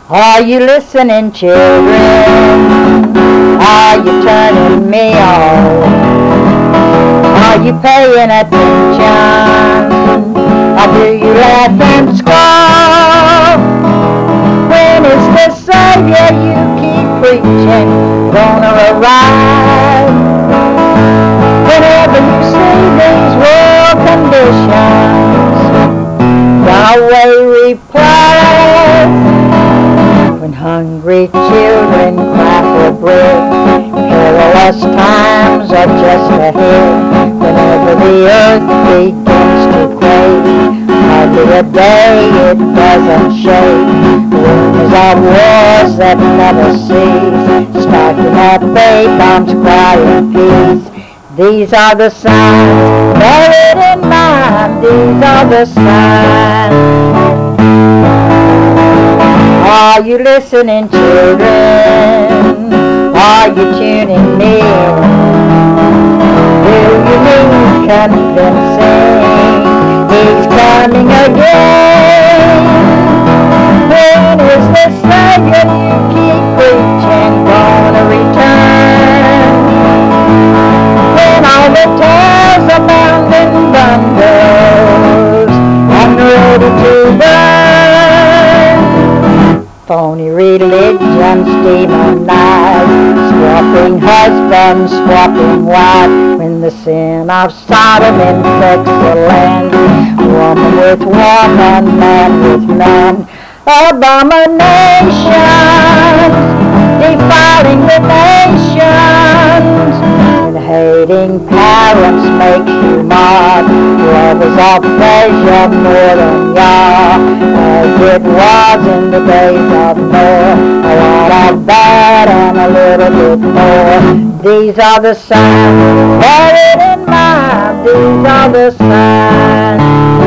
Are you listening, children? Are you turning me on? Are you paying attention? Or do you laugh and scoff? When is the Savior you keep preaching gonna arrive? Whenever you see these world conditions, Yahweh replies. When hungry children cry for bread, perilous times are just ahead. Whenever the earth begins to quake, hardly a day it doesn't shake. Rumors of wars that never cease, starting at bay bombs crying peace. These are the signs, bear it in mind, these are the signs. Are you listening, children? Are you tuning me in? Do you need convincing? He's coming again. When is the Savior you keep preaching gonna return? When all the tales abound in thunders and ready to burn. Phony religions demonize, swapping husbands, swapping wives. When the sin of Sodom infects the land, woman with woman, man with man. Abominations defiling the nations. When hating parents make you mad, lovers of pleasure more than Yah, as it was in the days of Noah. A lot of bad and a little bit more. These are the signs, bear it in mind, these are the signs.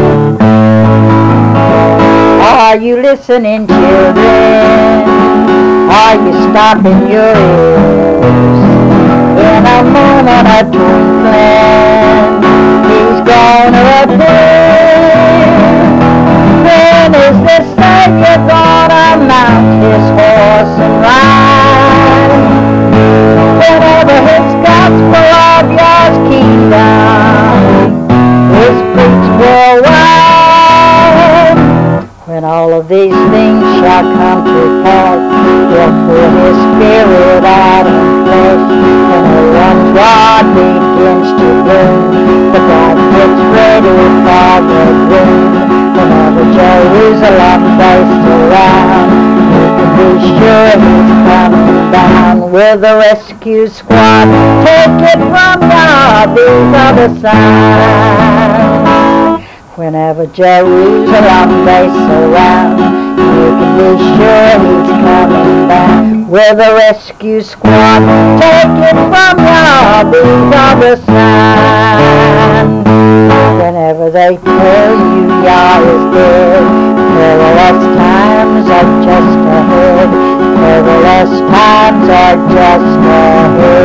Are you listening, children? Are you stopping your ears? In a moment of twinkling, he's gonna appear. When is the Savior gonna mount his horse and ride? Whenever his gospel of Yah's kingdom is preached worldwide. When all of these things shall come to pass, he'll pour his spirit out in flesh. When the one God begins to bloom, the bride gets ready for the groom. Whenever Jerusalem bursts around, you can be sure he's coming down with a rescue squad. Take it from God, these are the signs. Whenever Jerusalem bursts around, you can be sure he's coming back with a rescue squad. Take it from Yah, these are the signs. Whenever they tell you Yah is dead, perilous times are just ahead. Perilous times are just ahead.